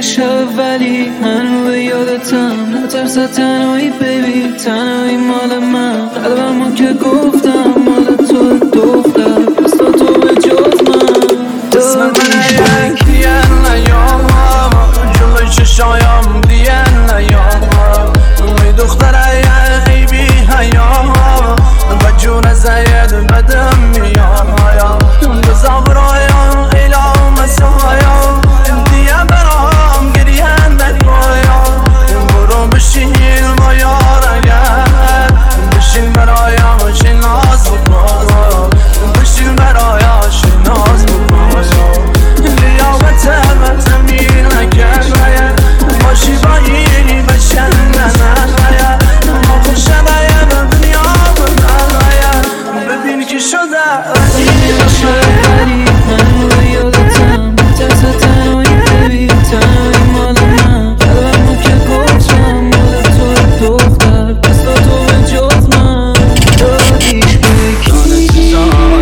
شب ولی هنو به یادتم. نترس تنهایی بیبی، تنهایی مال من. قلبمو که گفتم مال تو دختر، پس تو به جز من اسم من یک دیگه نیام، جلوی چشایم دیگه نیام. می دختره ای بی حیا و جون زید بدم میام. بزاورایم ایلام مسایم دیگه برام گریه نکنم. برو بشین با یار اگر بشین برایم چه ناز بکن، بشین برایم چه ناز بکن. لیاقت تمیل نکرد باشی با یعنی بشن نناید. ما خوش نباید دنیا بناید. ببین که شده ولی هنو به یادتم. نترس تنهایی بیبی، تنهایی مال من. قلبمو که گفتم مال تو دختر، پس تو به جز من دادیش به کی؟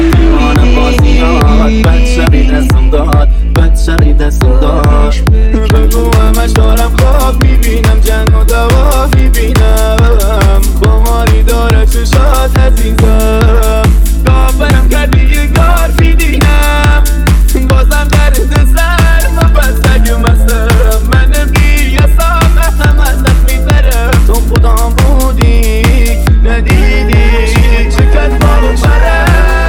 بدشری دستم داد، بدشری دستم داد. بگو همش دارم خواب میبینم، جنگ و دوا میبینم. خماری داره چشات عزیزم، کافرم کردی یه کار میدینم. بازم درد سر من بستگ مستم، من نمیاسم هم ازت میترم. تو خودم بودی ندیدی چقدر بارو برم.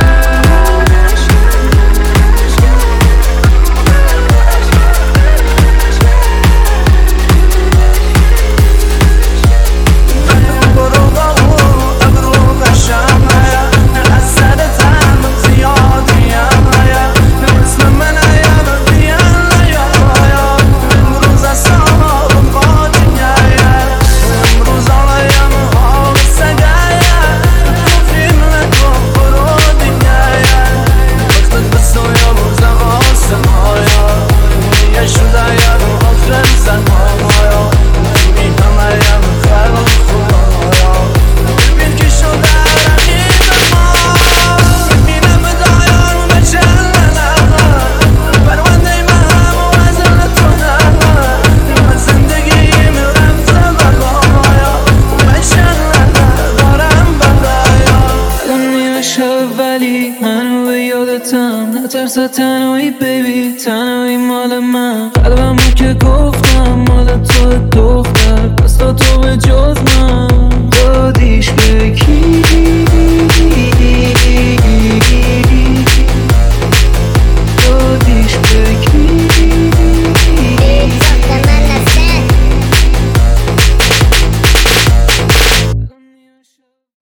ولی هنو به یادتم. نترس تنهایی بیبی، تنهایی مال من. قلبمو که گفتم مال تو دختر، پس تو به جز من دادیش به کی؟